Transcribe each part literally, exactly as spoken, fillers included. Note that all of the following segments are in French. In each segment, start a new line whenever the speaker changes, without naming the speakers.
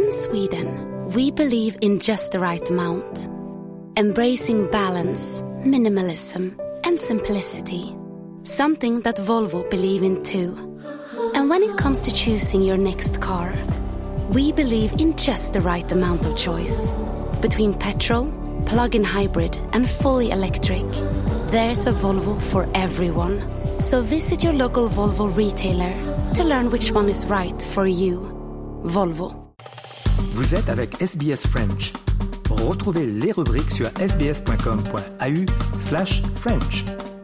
In Sweden, we believe in just the right amount, embracing balance, minimalism, and simplicity. Something that Volvo believe in too. And when it comes to choosing your next car, we believe in just the right amount of choice. Between petrol, plug-in hybrid, and fully electric, there's a Volvo for everyone. So visit your local Volvo retailer to learn which one is right for you. Volvo.
Vous êtes avec S B S French. Retrouvez les rubriques sur sbs.com.au slash French.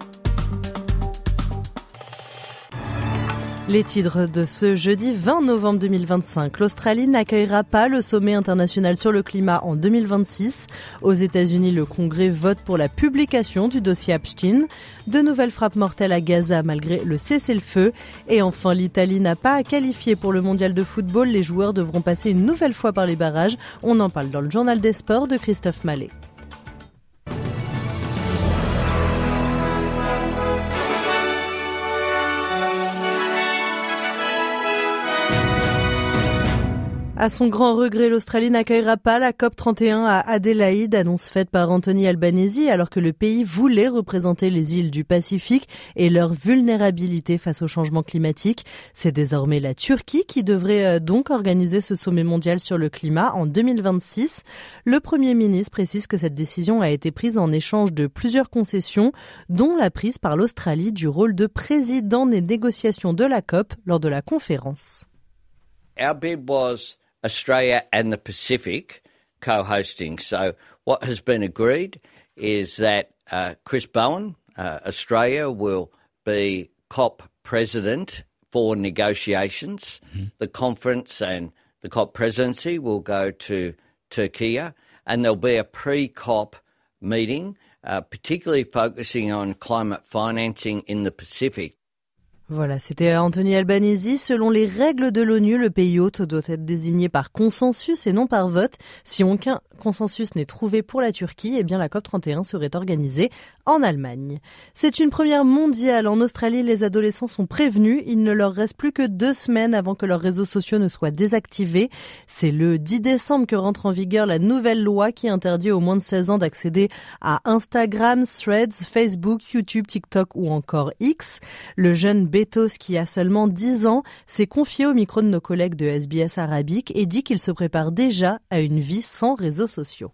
Les titres de ce jeudi vingt novembre deux mille vingt-cinq. L'Australie n'accueillera pas le sommet international sur le climat en deux mille vingt-six. Aux États-Unis, le Congrès vote pour la publication du dossier Epstein. De nouvelles frappes mortelles à Gaza malgré le cessez-le-feu. Et enfin, l'Italie n'a pas à qualifier pour le mondial de football. Les joueurs devront passer une nouvelle fois par les barrages. On en parle dans le journal des sports de Christophe Mallet. À son grand regret, l'Australie n'accueillera pas la COP trente et un à Adélaïde, annonce faite par Anthony Albanese, alors que le pays voulait représenter les îles du Pacifique et leur vulnérabilité face au changement climatique. C'est désormais la Turquie qui devrait donc organiser ce sommet mondial sur le climat en deux mille vingt-six. Le Premier ministre précise que cette décision a été prise en échange de plusieurs concessions, dont la prise par l'Australie du rôle de président des négociations de la COP lors de la conférence.
Our bid was Australia and the Pacific co-hosting. So what has been agreed is that uh, Chris Bowen, uh, Australia, will be COP president for negotiations. Mm-hmm. The conference and the COP presidency will go to Turkey, and there'll be a pre-COP meeting, uh, particularly focusing on climate financing in the Pacific.
Voilà, c'était Anthony Albanese. Selon les règles de l'ONU, le pays hôte doit être désigné par consensus et non par vote. Si aucun consensus n'est trouvé pour la Turquie, eh bien la COP trente et un serait organisée en Allemagne. C'est une première mondiale. En Australie, les adolescents sont prévenus. Il ne leur reste plus que deux semaines avant que leurs réseaux sociaux ne soient désactivés. C'est le dix décembre que rentre en vigueur la nouvelle loi qui interdit aux moins de seize ans d'accéder à Instagram, Threads, Facebook, YouTube, TikTok ou encore X. Le jeune Betos, qui a seulement dix ans, s'est confié au micro de nos collègues de S B S Arabique et dit qu'il se prépare déjà à une vie sans réseaux sociaux.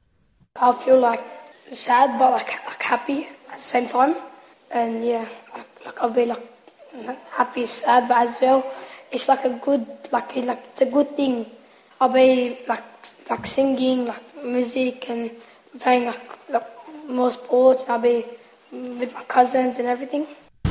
I feel like sad but like, like happy at the same time, and yeah, like, like I'll be like happy, sad, but as well, it's like a good, like like it's a good thing. I'll be like like singing, like music, and playing like, like more sports. I'll be with my cousins and everything.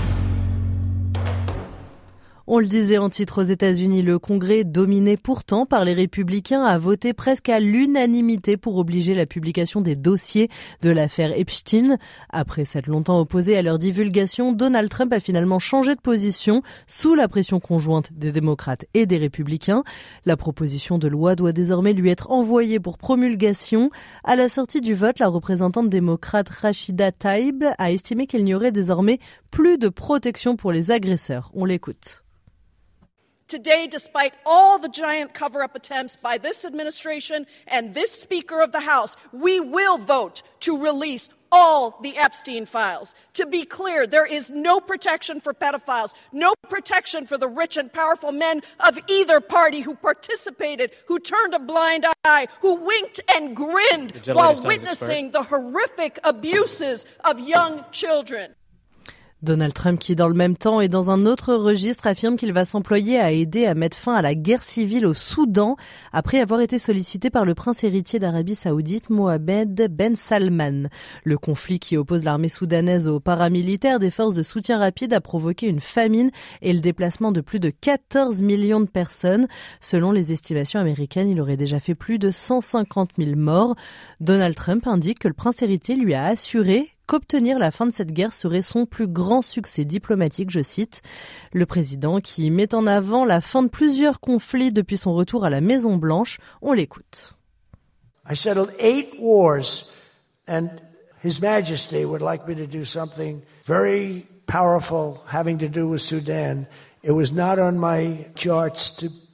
On le disait en titre aux États-Unis, le Congrès, dominé pourtant par les républicains, a voté presque à l'unanimité pour obliger la publication des dossiers de l'affaire Epstein. Après s'être longtemps opposé à leur divulgation, Donald Trump a finalement changé de position sous la pression conjointe des démocrates et des républicains. La proposition de loi doit désormais lui être envoyée pour promulgation. À la sortie du vote, la représentante démocrate Rashida Tlaib a estimé qu'il n'y aurait désormais plus de protection pour les agresseurs. On l'écoute.
Today, despite all the giant cover-up attempts by this administration and this Speaker of the House, we will vote to release all the Epstein files. To be clear, there is no protection for pedophiles, no protection for the rich and powerful men of either party who participated, who turned a blind eye, who winked and grinned while witnessing the horrific abuses of young children.
Donald Trump, qui dans le même temps et dans un autre registre, affirme qu'il va s'employer à aider à mettre fin à la guerre civile au Soudan après avoir été sollicité par le prince héritier d'Arabie Saoudite, Mohamed Ben Salman. Le conflit qui oppose l'armée soudanaise aux paramilitaires des forces de soutien rapide a provoqué une famine et le déplacement de plus de quatorze millions de personnes. Selon les estimations américaines, il aurait déjà fait plus de cent cinquante mille morts. Donald Trump indique que le prince héritier lui a assuré qu'obtenir la fin de cette guerre serait son plus grand succès diplomatique, je cite. Le président qui met en avant la fin de plusieurs conflits depuis son retour à la Maison-Blanche, on l'écoute.
I settled eight wars and His Majesty would like me to do something very powerful having to do with Sudan. It was not on my charts to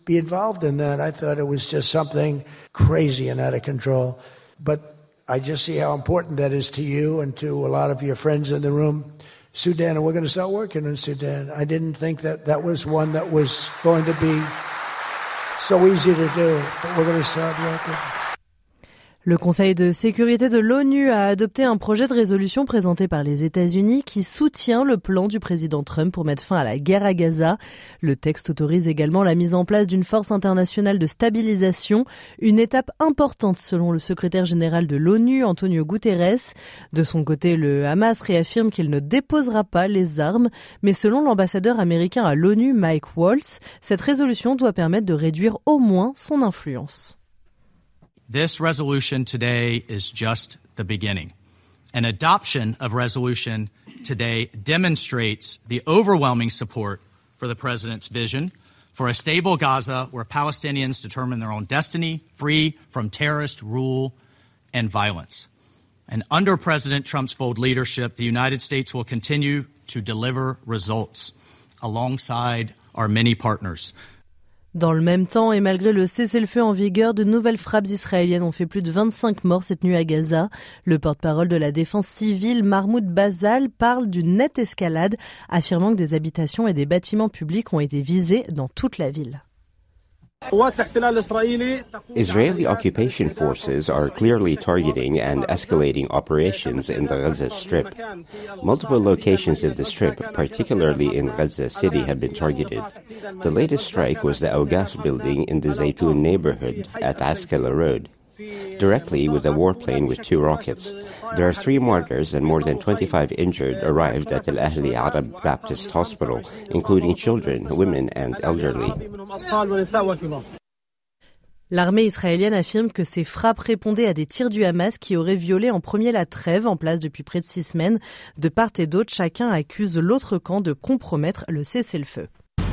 be involved in that. I thought it was just something crazy and out of control. But I just see how important that is to you and to a lot of your friends in the room. Sudan, and we're going to start working in Sudan. I didn't think that that was one that was going to be so easy to do, but we're going to start working.
Le Conseil de sécurité de l'ONU a adopté un projet de résolution présenté par les États-Unis qui soutient le plan du président Trump pour mettre fin à la guerre à Gaza. Le texte autorise également la mise en place d'une force internationale de stabilisation, une étape importante selon le secrétaire général de l'ONU, Antonio Guterres. De son côté, le Hamas réaffirme qu'il ne déposera pas les armes, mais selon l'ambassadeur américain à l'ONU, Mike Waltz, cette résolution doit permettre de réduire au moins son influence.
This resolution today is just the beginning. An adoption of resolution today demonstrates the overwhelming support for the president's vision for a stable Gaza where Palestinians determine their own destiny, free from terrorist rule and violence. And under President Trump's bold leadership, the United States will continue to deliver results alongside our many partners.
Dans le même temps, et malgré le cessez-le-feu en vigueur, de nouvelles frappes israéliennes ont fait plus de vingt-cinq morts cette nuit à Gaza. Le porte-parole de la défense civile, Mahmoud Bazal, parle d'une nette escalade, affirmant que des habitations et des bâtiments publics ont été visés dans toute la ville.
Israeli occupation forces are clearly targeting and escalating operations in the Gaza Strip. Multiple locations in the Strip, particularly in Gaza City, have been targeted. The latest strike was the Augas building in the Zaytun neighborhood at Askela Road, directly with a warplane with two rockets. There are three martyrs and more than twenty-five injured arrived at Al Ahli Arab Baptist Hospital, including children, women and elderly.
L'armée israélienne affirme que ces frappes répondaient à des tirs du Hamas qui auraient violé en premier la trêve en place depuis près de six semaines. De part et d'autre, chacun accuse l'autre camp de compromettre le cessez-le-feu.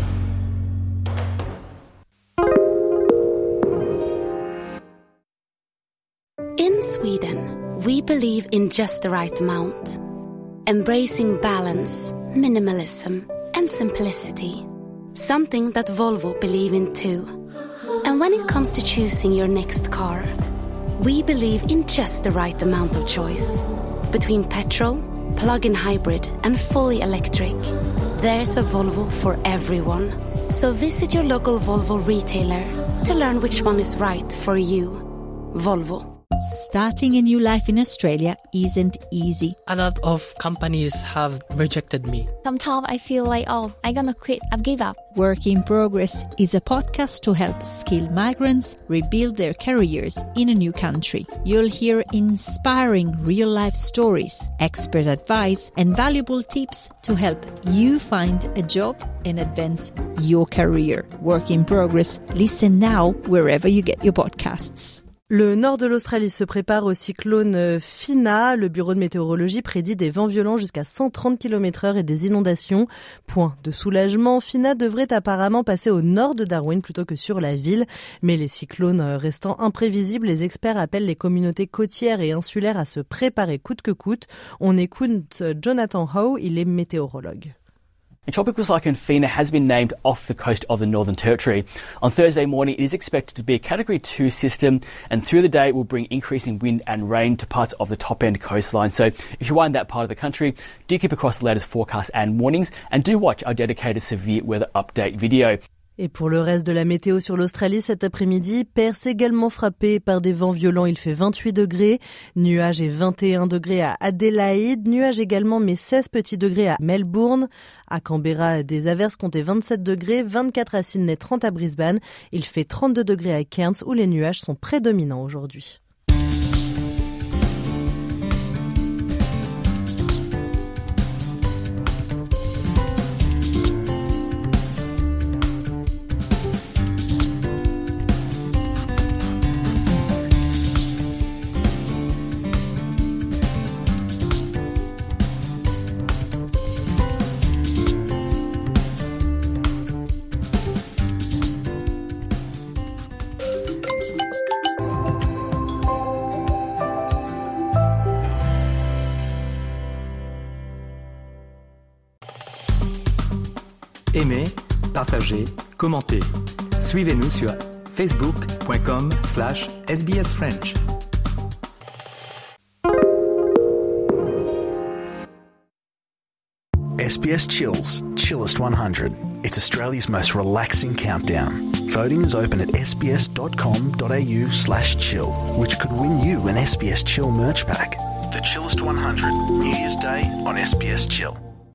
In Sweden, we believe in just the right amount, embracing balance, minimalism, and simplicity. Something that Volvo believe in too. And when it comes to choosing your next car, we believe in just the right amount of choice. Between petrol, plug-in hybrid, and fully electric, there's a Volvo for everyone. So visit your local Volvo retailer to learn which one is right for you. Volvo.
Starting a new life in Australia isn't easy.
A lot of companies have rejected me.
Sometimes I feel like, oh, I'm gonna quit, I've given up.
Work in Progress is a podcast to help skilled migrants rebuild their careers in a new country. You'll hear inspiring real-life stories, expert advice, and valuable tips to help you find a job and advance your career. Work in Progress. Listen now wherever you get your podcasts.
Le nord de l'Australie se prépare au cyclone Fina. Le bureau de météorologie prédit des vents violents jusqu'à cent trente kilomètres heure et des inondations. Point de soulagement, Fina devrait apparemment passer au nord de Darwin plutôt que sur la ville. Mais les cyclones restant imprévisibles, les experts appellent les communautés côtières et insulaires à se préparer coûte que coûte. On écoute Jonathan Howe, il est météorologue.
A tropical cyclone Fina has been named off the coast of the Northern Territory. On Thursday morning, it is expected to be a Category two system, and through the day it will bring increasing wind and rain to parts of the top-end coastline. So if you are in that part of the country, do keep across the latest forecasts and warnings, and do watch our dedicated severe weather update video.
Et pour le reste de la météo sur l'Australie cet après-midi, Perth également frappé par des vents violents, il fait vingt-huit degrés, nuages et vingt et un degrés à Adélaïde, nuages également mais seize petits degrés à Melbourne, à Canberra des averses comptez vingt-sept degrés, vingt-quatre à Sydney, trente à Brisbane, il fait trente-deux degrés à Cairns où les nuages sont prédominants aujourd'hui.
Aimez, partagez, commentez. Suivez-nous sur facebook.com slash sbsfrench.
S B S Chills, Chillest one hundred. It's Australia's most relaxing countdown. Voting is open at sbs.com.au slash chill, which could win you an S B S Chill merch pack. The Chillest one hundred, New Year's Day on S B S Chill.